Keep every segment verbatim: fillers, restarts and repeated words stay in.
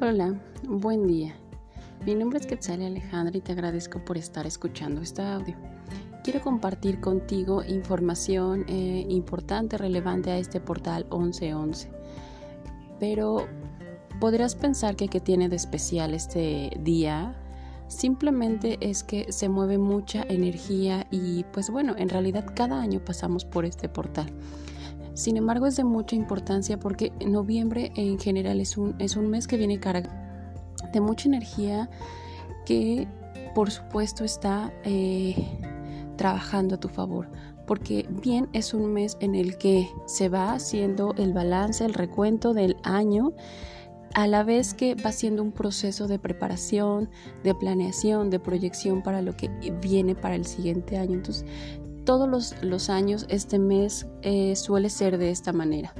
Hola, buen día. Mi nombre es Quetzalia Alejandra y te agradezco por estar escuchando este audio. Quiero compartir contigo información eh, importante, relevante a este portal once once. Pero podrás pensar que qué tiene de especial este día. Simplemente es que se mueve mucha energía y pues bueno, en realidad cada año pasamos por este portal. Sin embargo, es de mucha importancia porque noviembre en general es un, es un mes que viene cargado de mucha energía que por supuesto está eh, trabajando a tu favor, porque bien es un mes en el que se va haciendo el balance, el recuento del año, a la vez que va siendo un proceso de preparación, de planeación, de proyección para lo que viene para el siguiente año. Entonces, todos los, los años este mes eh, suele ser de esta manera.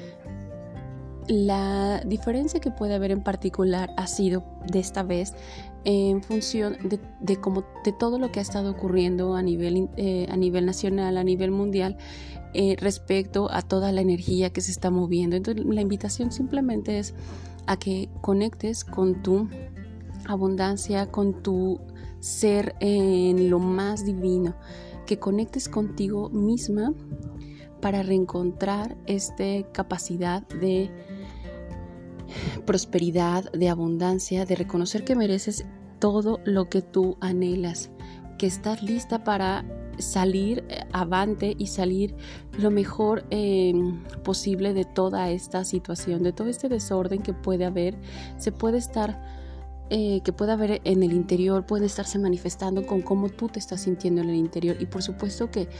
La diferencia que puede haber en particular ha sido de esta vez en función de, de, como, de todo lo que ha estado ocurriendo a nivel, eh, a nivel nacional, a nivel mundial, eh, respecto a toda la energía que se está moviendo. Entonces, la invitación simplemente es a que conectes con tu abundancia, con tu ser en lo más divino, que conectes contigo misma para reencontrar esta capacidad de prosperidad, de abundancia, de reconocer que mereces todo lo que tú anhelas, que estás lista para salir avante y salir lo mejor eh, posible de toda esta situación, de todo este desorden que puede haber, se puede estar Eh, que puede haber en el interior, puede estarse manifestando con cómo tú te estás sintiendo en el interior. Y por supuesto que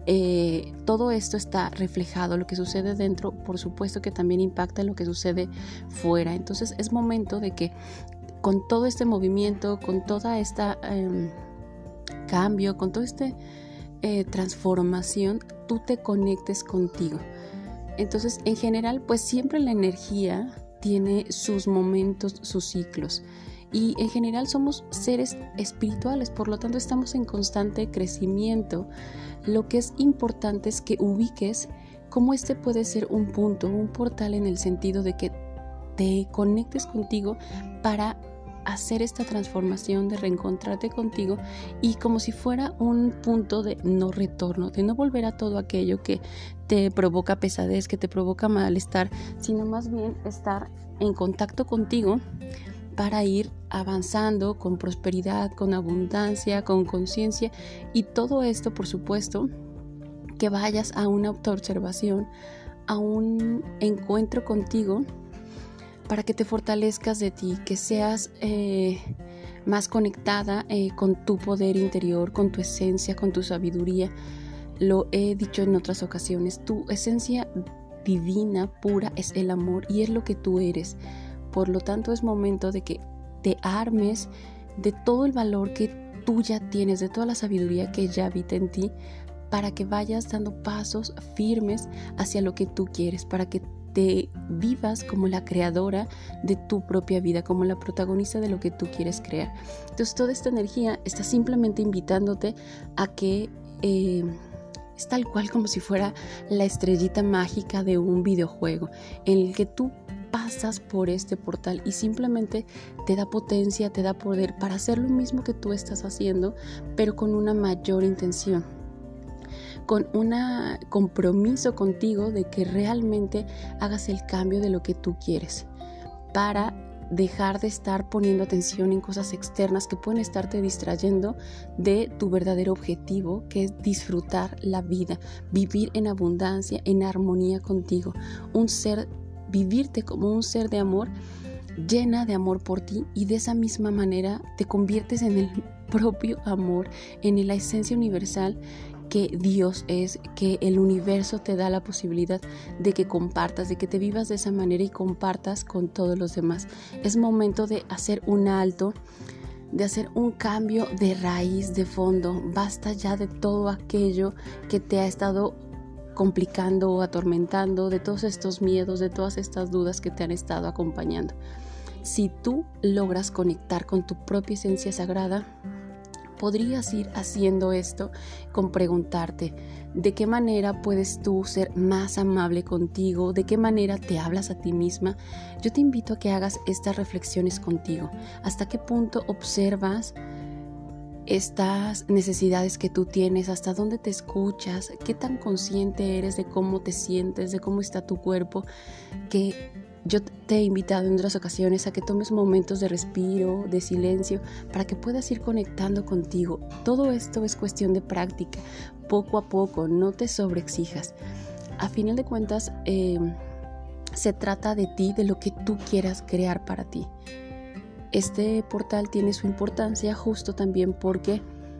eh, todo esto está reflejado, lo que sucede dentro, por supuesto que también impacta en lo que sucede fuera. Entonces es momento de que con todo este movimiento, con toda esta eh, cambio, con toda esta eh, transformación, tú te conectes contigo. Entonces, en general, pues siempre la energía tiene sus momentos, sus ciclos. Y en general somos seres espirituales, por lo tanto estamos en constante crecimiento. Lo que es importante es que ubiques cómo este puede ser un punto, un portal, en el sentido de que te conectes contigo para hacer esta transformación, de reencontrarte contigo, y como si fuera un punto de no retorno, de no volver a todo aquello que te provoca pesadez, que te provoca malestar, sino más bien estar en contacto contigo para ir avanzando con prosperidad, con abundancia, con conciencia. Y todo esto, por supuesto, que vayas a una autoobservación, a un encuentro contigo, para que te fortalezcas de ti, que seas eh, más conectada eh, con tu poder interior, con tu esencia, con tu sabiduría. Lo he dicho en otras ocasiones, tu esencia divina, pura, es el amor y es lo que tú eres. Por lo tanto, es momento de que te armes de todo el valor que tú ya tienes, de toda la sabiduría que ya habita en ti, para que vayas dando pasos firmes hacia lo que tú quieres, para que te vivas como la creadora de tu propia vida, como la protagonista de lo que tú quieres crear. Entonces, toda esta energía está simplemente invitándote a que eh, es tal cual como si fuera la estrellita mágica de un videojuego, en el que tú pasas por este portal y simplemente te da potencia, te da poder para hacer lo mismo que tú estás haciendo, pero con una mayor intención, con un compromiso contigo de que realmente hagas el cambio de lo que tú quieres, para dejar de estar poniendo atención en cosas externas que pueden estarte distrayendo de tu verdadero objetivo, que es disfrutar la vida, vivir en abundancia, en armonía contigo, un ser, vivirte como un ser de amor, llena de amor por ti, y de esa misma manera te conviertes en el propio amor, en la esencia universal que Dios es, que el universo te da la posibilidad de que compartas, de que te vivas de esa manera y compartas con todos los demás. Es momento de hacer un alto, de hacer un cambio de raíz, de fondo. Basta ya de todo aquello que te ha estado complicando o atormentando, de todos estos miedos, de todas estas dudas que te han estado acompañando. Si tú logras conectar con tu propia esencia sagrada, Podrías ir haciendo esto con preguntarte de qué manera puedes tú ser más amable contigo, de qué manera te hablas a ti misma. Yo te invito a que hagas estas reflexiones contigo. ¿Hasta qué punto observas estas necesidades que tú tienes? ¿Hasta dónde te escuchas? ¿Qué tan consciente eres de cómo te sientes, de cómo está tu cuerpo? Que yo te he invitado en otras ocasiones a que tomes momentos de respiro, de silencio, para que puedas ir conectando contigo. Todo esto es cuestión de práctica, poco a poco, no te sobreexijas. A final de cuentas, eh, se trata de ti, de lo que tú quieras crear para ti. Este portal tiene su importancia justo también porque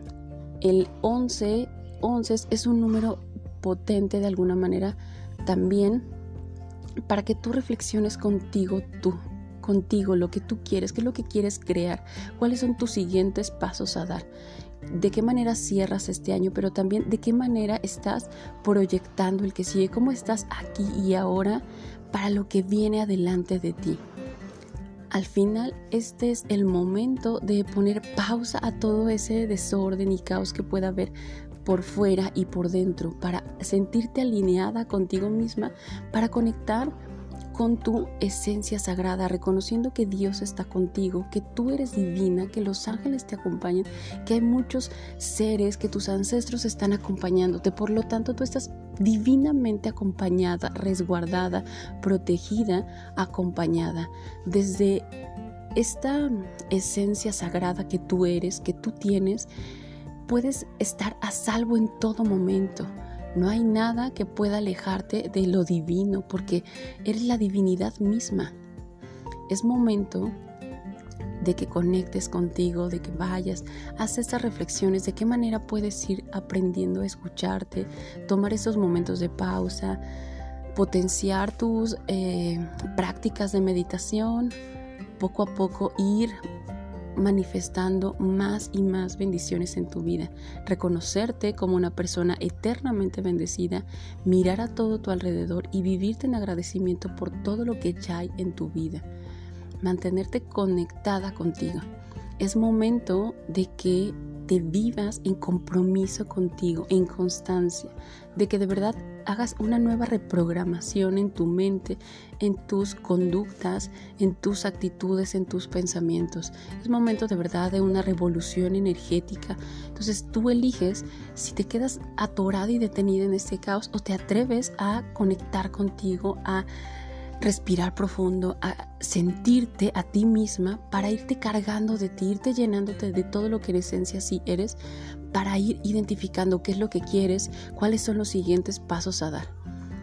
el once, once es un número potente de alguna manera también, para que tú reflexiones contigo tú, contigo lo que tú quieres, qué es lo que quieres crear, cuáles son tus siguientes pasos a dar, de qué manera cierras este año, pero también de qué manera estás proyectando el que sigue, cómo estás aquí y ahora para lo que viene adelante de ti. Al final, este es el momento de poner pausa a todo ese desorden y caos que pueda haber por fuera y por dentro, para sentirte alineada contigo misma, para conectar con tu esencia sagrada, reconociendo que Dios está contigo, que tú eres divina, que los ángeles te acompañan, que hay muchos seres, que tus ancestros están acompañándote. Por lo tanto, tú estás divinamente acompañada, resguardada, protegida, acompañada. Desde esta esencia sagrada que tú eres, que tú tienes, puedes estar a salvo en todo momento. No hay nada que pueda alejarte de lo divino, porque eres la divinidad misma. Es momento de que conectes contigo, de que vayas, haz estas reflexiones, de qué manera puedes ir aprendiendo a escucharte, tomar esos momentos de pausa, potenciar tus eh, prácticas de meditación, poco a poco ir manifestando más y más bendiciones en tu vida, reconocerte como una persona eternamente bendecida, mirar a todo tu alrededor y vivirte en agradecimiento por todo lo que ya hay en tu vida, mantenerte conectada contigo. Es momento de que te vivas en compromiso contigo, en constancia, de que de verdad hagas una nueva reprogramación en tu mente, en tus conductas, en tus actitudes, en tus pensamientos. Es momento de verdad de una revolución energética. Entonces tú eliges si te quedas atorada y detenida en este caos o te atreves a conectar contigo, a respirar profundo, a sentirte a ti misma para irte cargando de ti, irte llenándote de todo lo que en esencia sí eres, para ir identificando qué es lo que quieres, cuáles son los siguientes pasos a dar.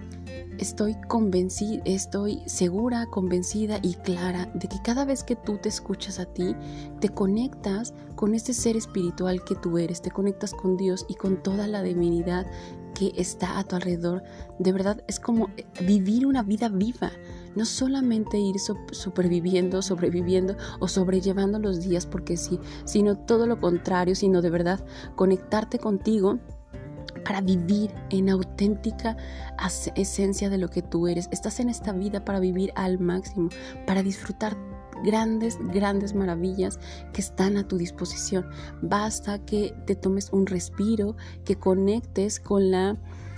Estoy convencida, estoy segura, convencida y clara de que cada vez que tú te escuchas a ti, te conectas con este ser espiritual que tú eres, te conectas con Dios y con toda la divinidad que está a tu alrededor. De verdad es como vivir una vida viva, no solamente ir so- superviviendo, sobreviviendo o sobrellevando los días porque sí, sino todo lo contrario, sino de verdad conectarte contigo para vivir en auténtica esencia de lo que tú eres. Estás en esta vida para vivir al máximo, para disfrutar grandes, grandes maravillas que están a tu disposición. Basta que te tomes un respiro, que conectes con la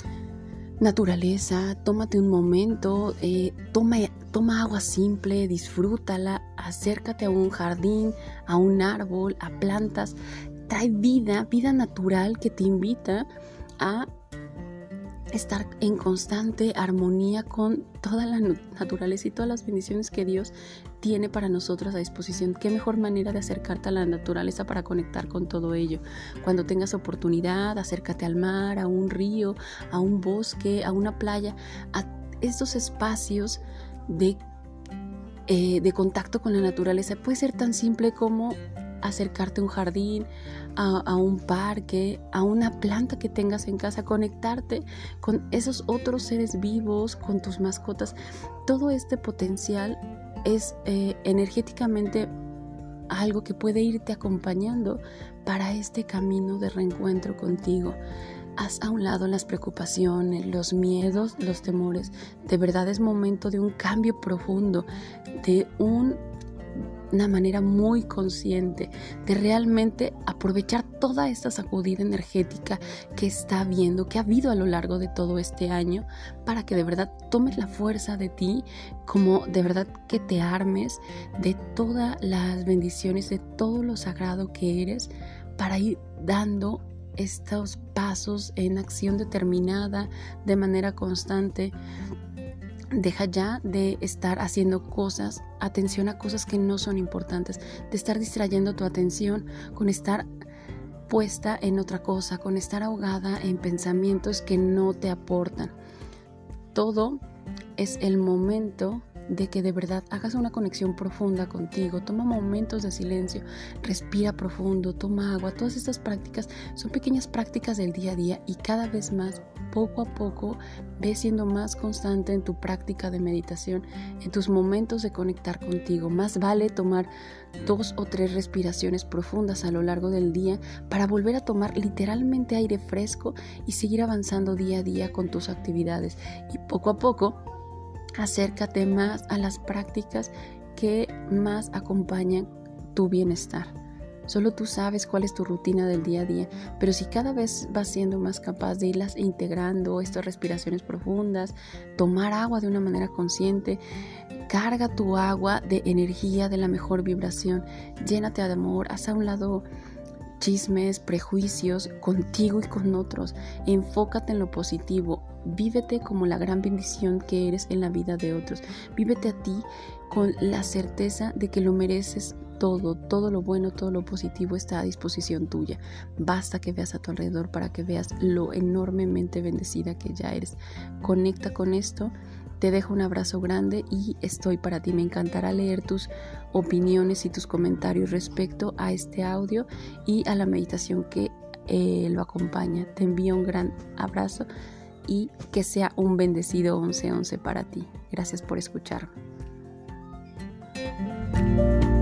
naturaleza, tómate un momento, eh, toma, toma agua simple, disfrútala, acércate a un jardín, a un árbol, a plantas. Trae vida, vida natural que te invita a estar en constante armonía con toda la naturaleza y todas las bendiciones que Dios tiene para nosotros a disposición. Qué mejor manera de acercarte a la naturaleza para conectar con todo ello. Cuando tengas oportunidad, acércate al mar, a un río, a un bosque, a una playa, a estos espacios de, eh, de contacto con la naturaleza. Puede ser tan simple como acercarte a un jardín, a, a un parque, a una planta que tengas en casa, conectarte con esos otros seres vivos, con tus mascotas. Todo este potencial es eh, energéticamente algo que puede irte acompañando para este camino de reencuentro contigo. Haz a un lado las preocupaciones, los miedos, los temores. De verdad es momento de un cambio profundo, de un una manera muy consciente de realmente aprovechar toda esta sacudida energética que está habiendo, que ha habido a lo largo de todo este año, para que de verdad tomes la fuerza de ti, como de verdad que te armes de todas las bendiciones, de todo lo sagrado que eres, para ir dando estos pasos en acción determinada, de manera constante. Deja ya de estar haciendo cosas, atención a cosas que no son importantes, de estar distrayendo tu atención con estar puesta en otra cosa, con estar ahogada en pensamientos que no te aportan. Todo es el momento de que de verdad hagas una conexión profunda contigo. Toma momentos de silencio, respira profundo, toma agua. Todas estas prácticas son pequeñas prácticas del día a día y cada vez más, poco a poco, ves siendo más constante en tu práctica de meditación, en tus momentos de conectar contigo. Más vale tomar dos o tres respiraciones profundas a lo largo del día para volver a tomar literalmente aire fresco y seguir avanzando día a día con tus actividades. Y poco a poco, acércate más a las prácticas que más acompañan tu bienestar. Solo tú sabes cuál es tu rutina del día a día, pero si cada vez vas siendo más capaz de irlas integrando, estas respiraciones profundas, tomar agua de una manera consciente, carga tu agua de energía, de la mejor vibración, llénate de amor, haz a un lado chismes, prejuicios contigo y con otros, enfócate en lo positivo, vívete como la gran bendición que eres en la vida de otros, vívete a ti con la certeza de que lo mereces todo, todo lo bueno, todo lo positivo está a disposición tuya. Basta que veas a tu alrededor para que veas lo enormemente bendecida que ya eres. Conecta con esto. Te dejo un abrazo grande y estoy para ti. Me encantará leer tus opiniones y tus comentarios respecto a este audio y a la meditación que eh, lo acompaña. Te envío un gran abrazo y que sea un bendecido once once para ti. Gracias por escucharme.